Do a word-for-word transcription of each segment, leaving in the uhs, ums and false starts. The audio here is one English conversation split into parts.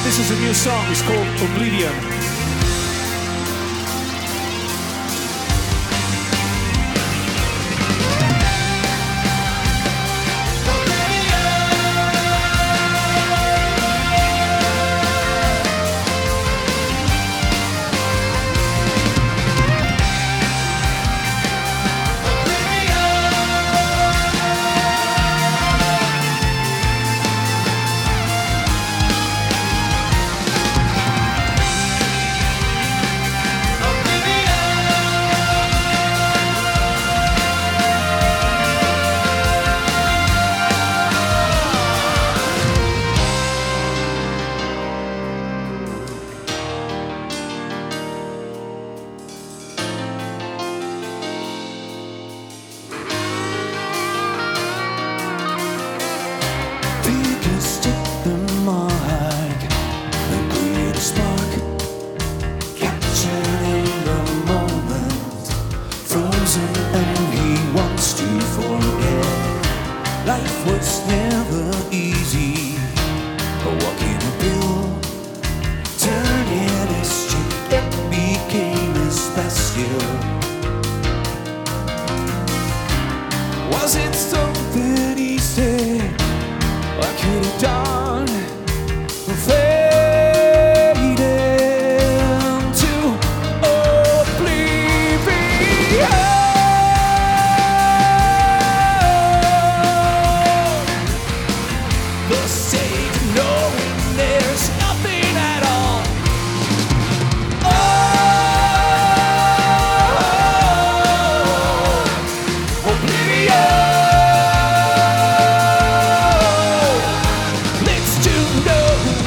This is a new song, it's called Oblivion. And he wants to forget. Life was never easy. Walking a bill, turning his cheek, it became his best skill. Was it something he said I could have done? Fade into oblivion. The state of knowing there's nothing at all. Oh, oblivion. Let's do know.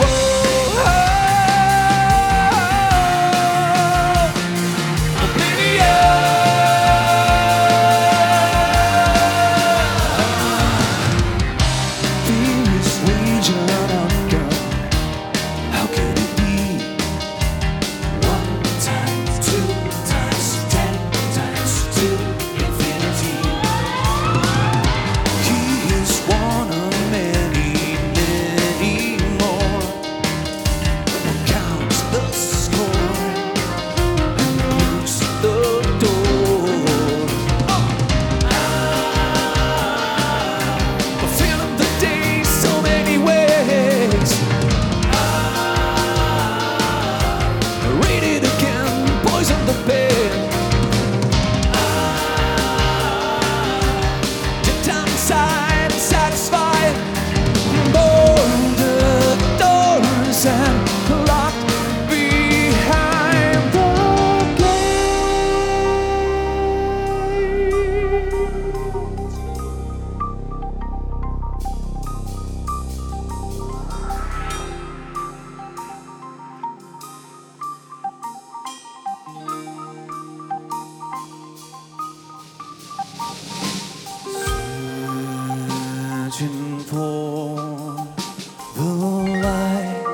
Searching for the light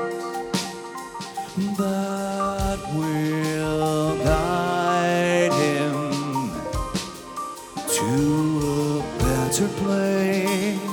that will guide him to a better place.